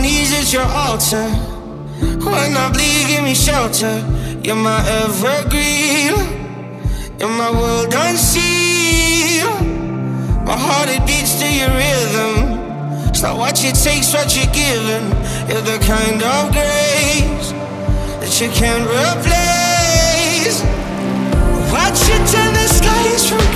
knees at your altar. When I bleed, give me shelter. You're my evergreen. You're my world unsealed. My heart, it beats to your rhythm. It's not what you take's what you're given. You're the kind of grace that you can't replace. Watch you turn the skies from